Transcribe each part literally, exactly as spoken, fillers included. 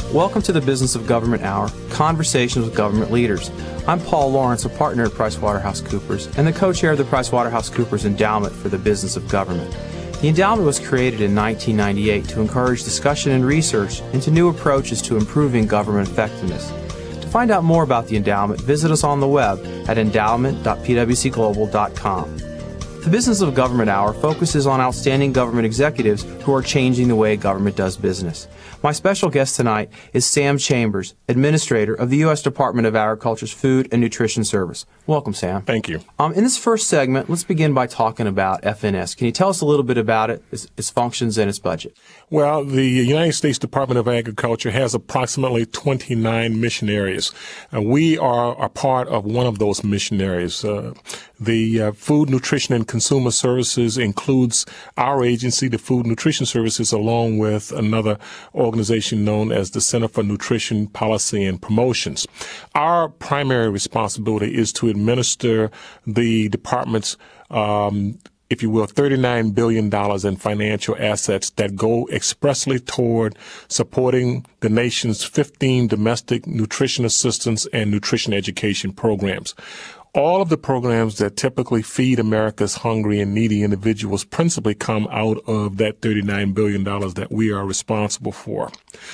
Welcome to the Business of Government Hour, Conversations with Government Leaders. I'm Paul Lawrence, a partner at PricewaterhouseCoopers and the co-chair of the PricewaterhouseCoopers Endowment for the Business of Government. The endowment was created in nineteen ninety-eight to encourage discussion and research into new approaches to improving government effectiveness. To find out more about the endowment, visit us on the web at endowment dot p w c global dot com. The Business of Government Hour focuses on outstanding government executives who are changing the way government does business. My special guest tonight is Sam Chambers, Administrator of the U S Department of Agriculture's Food and Nutrition Service. Welcome, Sam. Thank you. Um, in this first segment, let's begin by talking about F N S. Can you tell us a little bit about it, its, its functions, and its budget? Well, the United States Department of Agriculture has approximately twenty-nine mission areas. Uh, we are a part of one of those mission areas. Uh, the uh, Food, Nutrition, and Consumer Services includes our agency, the Food Nutrition Services, along with another organization known as the Center for Nutrition Policy and Promotions. Our primary responsibility is to administer the department's um, if you will, thirty-nine billion dollars in financial assets that go expressly toward supporting the nation's fifteen domestic nutrition assistance and nutrition education programs. All of the programs that typically feed America's hungry and needy individuals principally come out of that thirty-nine billion dollars that we are responsible for.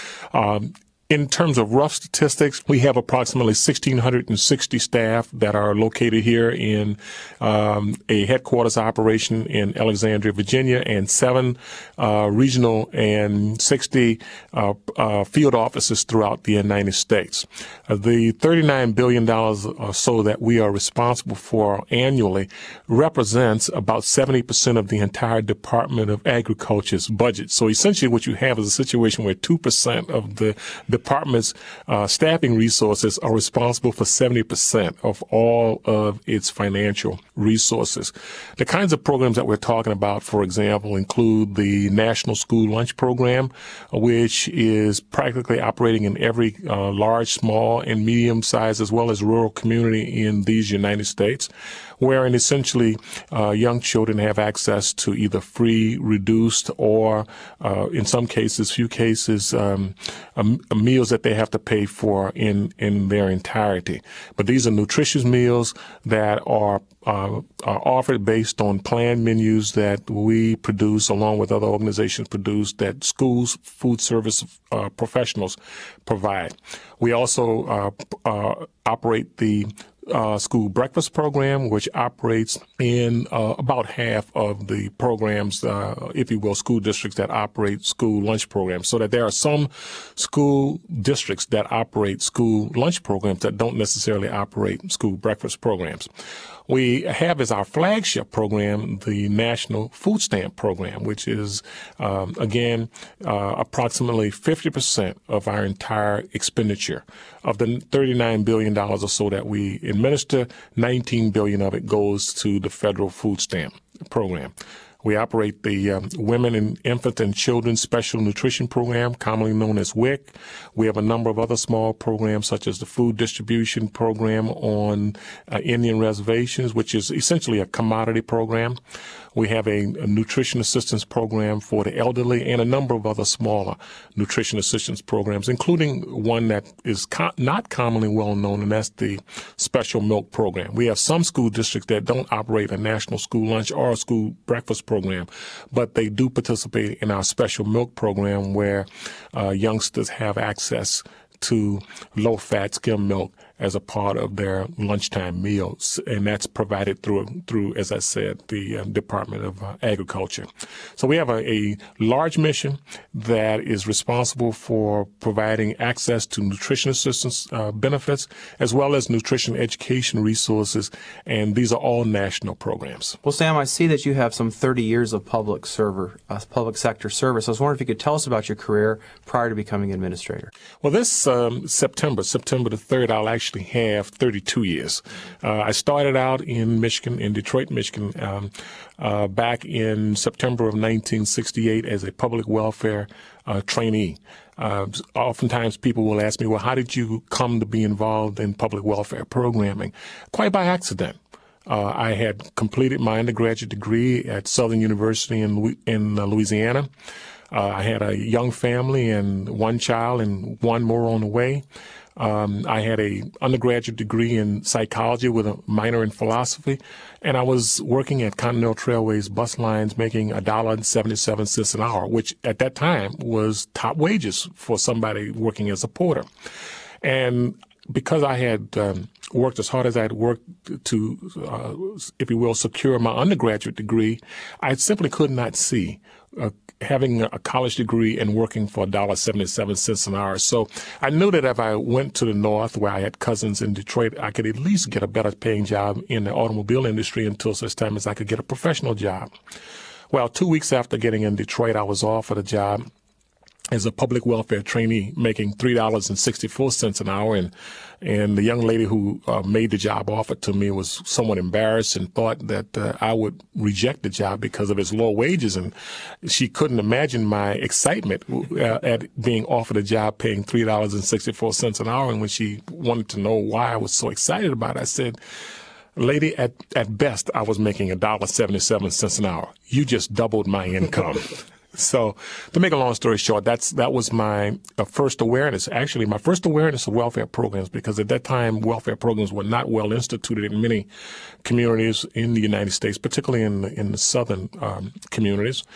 Um, In terms of rough statistics, we have approximately one thousand six hundred sixty staff that are located here in um, a headquarters operation in Alexandria, Virginia, and seven uh, regional and sixty uh, uh, field offices throughout the United States. Uh, the thirty-nine billion dollars or so that we are responsible for annually represents about seventy percent of the entire Department of Agriculture's budget. So essentially what you have is a situation where two percent of the department's uh, staffing resources are responsible for seventy percent of all of its financial resources. The kinds of programs that we're talking about, for example, include the National School Lunch Program, which is practically operating in every uh, large, small, and medium-sized as well as rural community in these United States, wherein essentially uh, young children have access to either free, reduced, or uh, in some cases, few cases, um, um, meals that they have to pay for in, in their entirety. But these are nutritious meals that are, uh, are offered based on planned menus that we produce along with other organizations produce that schools, food service uh, professionals provide. We also uh, uh, operate the Uh, school breakfast program, which operates in uh, about half of the programs, uh, if you will, school districts that operate school lunch programs, so that there are some school districts that operate school lunch programs that don't necessarily operate school breakfast programs. We have as our flagship program the National Food Stamp Program, which is, um, again, uh, approximately fifty percent of our entire expenditure. Of the thirty-nine billion dollars or so that we administer, nineteen billion dollars of it goes to the federal food stamp program. We operate the um, Women and Infant and Children's Special Nutrition Program, commonly known as W I C. We have a number of other small programs, such as the Food Distribution Program on uh, Indian reservations, which is essentially a commodity program. We have a, a nutrition assistance program for the elderly and a number of other smaller nutrition assistance programs, including one that is co- not commonly well known, and that's the Special Milk Program. We have some school districts that don't operate a national school lunch or a school breakfast program, but they do participate in our Special Milk Program, where uh, youngsters have access to low-fat skim milk as a part of their lunchtime meals, and that's provided through, through as I said, the uh, Department of uh, Agriculture. So we have a, a large mission that is responsible for providing access to nutrition assistance uh, benefits, as well as nutrition education resources, and these are all national programs. Well, Sam, I see that you have some thirty years of public server, uh, public sector service. I was wondering if you could tell us about your career prior to becoming administrator. Well, this um, September, September the third, I'll actually have thirty-two years. Uh, I started out in Michigan, in Detroit, Michigan, um, uh, back in September of nineteen sixty-eight as a public welfare uh, trainee. Uh, oftentimes people will ask me, well, how did you come to be involved in public welfare programming? Quite by accident. Uh, I had completed my undergraduate degree at Southern University in, in uh, Louisiana. Uh, I had a young family and one child and one more on the way. Um, I had a undergraduate degree in psychology with a minor in philosophy, and I was working at Continental Trailways bus lines making a dollar and seventy-seven cents an hour, which at that time was top wages for somebody working as a porter. And because I had um, worked as hard as I had worked to, uh, if you will, secure my undergraduate degree, I simply could not see uh, having a college degree and working for a dollar seventy-seven cents an hour. So I knew that if I went to the North, where I had cousins in Detroit, I could at least get a better paying job in the automobile industry until such time as I could get a professional job. Well, two weeks after getting in Detroit, I was offered a job as a public welfare trainee, making three dollars and sixty-four cents an hour. And, and the young lady who uh, made the job offer to me was somewhat embarrassed and thought that uh, I would reject the job because of its low wages. And she couldn't imagine my excitement uh, at being offered a job paying three dollars and sixty-four cents an hour. And when she wanted to know why I was so excited about it, I said, lady, at, at best, I was making a dollar seventy-seven cents an hour. You just doubled my income. So to make a long story short, that's that was my uh, first awareness, actually my first awareness of welfare programs, because at that time welfare programs were not well instituted in many communities in the United States, particularly in the, in the southern um, communities.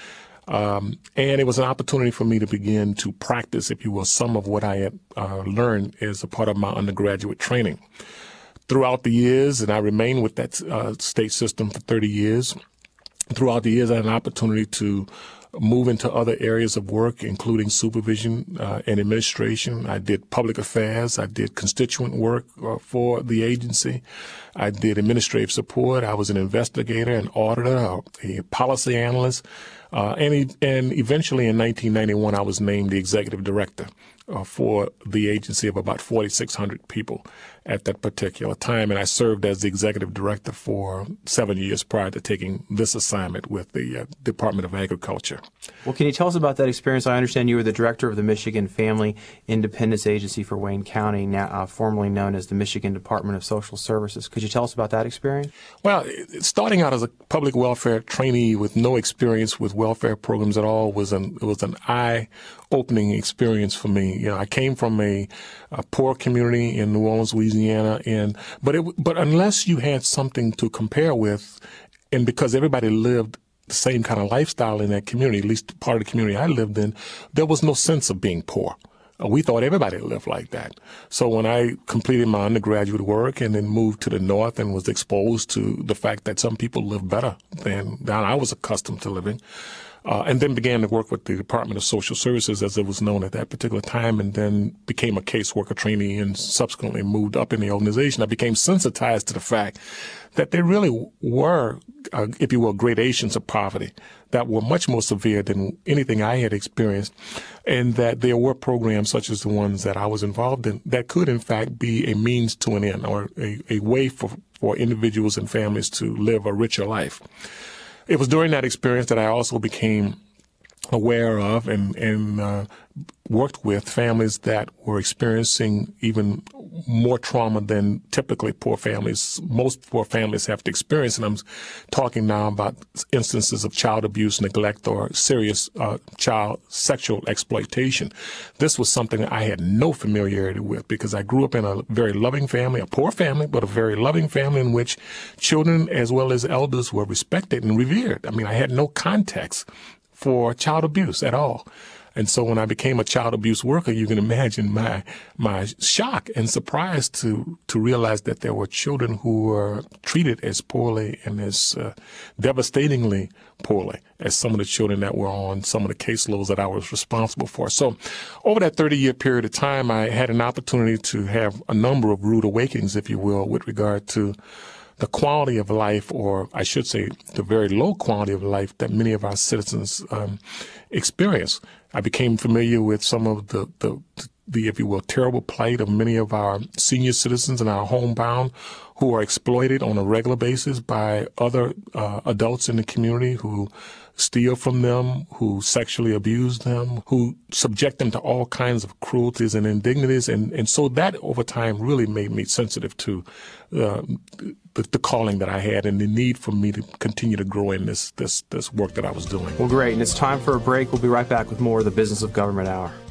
Um, and it was an opportunity for me to begin to practice, if you will, some of what I had uh, learned as a part of my undergraduate training. Throughout the years, and I remained with that uh, state system for thirty years, throughout the years I had an opportunity to move into other areas of work, including supervision uh, and administration. I did public affairs. I did constituent work uh, for the agency. I did administrative support. I was an investigator, an auditor, a policy analyst. Uh, and, e- and eventually in nineteen ninety-one, I was named the executive director uh, for the agency of about forty-six hundred people at that particular time. And I served as the executive director for seven years prior to taking this assignment with the uh, Department of Agriculture. Well, can you tell us about that experience? I understand you were the director of the Michigan Family Independence Agency for Wayne County, now uh, formerly known as the Michigan Department of Social Services. Could you tell us about that experience? Well, starting out as a public welfare trainee with no experience with welfare programs at all was an it was an eye-opening experience for me. You know, I came from a, a poor community in New Orleans, Louisiana, and but it but unless you had something to compare with, and because everybody lived the same kind of lifestyle in that community, at least part of the community I lived in, there was no sense of being poor. We thought everybody lived like that. So when I completed my undergraduate work and then moved to the North and was exposed to the fact that some people live better than, than I was accustomed to living, uh, and then began to work with the Department of Social Services, as it was known at that particular time, and then became a caseworker trainee and subsequently moved up in the organization, I became sensitized to the fact that there really were, uh, if you will, gradations of poverty that were much more severe than anything I had experienced, and that there were programs such as the ones that I was involved in that could, in fact, be a means to an end, or a, a way for, for individuals and families to live a richer life. It was during that experience that I also became aware of and, and uh, worked with families that were experiencing even more trauma than typically poor families, most poor families have to experience. And I'm talking now about instances of child abuse, neglect, or serious uh, child sexual exploitation. This was something I had no familiarity with because I grew up in a very loving family, a poor family, but a very loving family in which children as well as elders were respected and revered. I mean, I had no context for child abuse at all. And so when I became a child abuse worker, you can imagine my my shock and surprise to to realize that there were children who were treated as poorly and as uh, devastatingly poorly as some of the children that were on some of the caseloads that I was responsible for. So over that thirty-year period of time, I had an opportunity to have a number of rude awakenings, if you will, with regard to the quality of life, or I should say the very low quality of life that many of our citizens um, experience. I became familiar with some of the, the, the, if you will, terrible plight of many of our senior citizens and our homebound who are exploited on a regular basis by other uh, adults in the community who steal from them, who sexually abuse them, who subject them to all kinds of cruelties and indignities. And, and so that over time really made me sensitive to uh, the, the calling that I had and the need for me to continue to grow in this, this, this work that I was doing. Well, great. And it's time for a break. We'll be right back with more of the Business of Government Hour.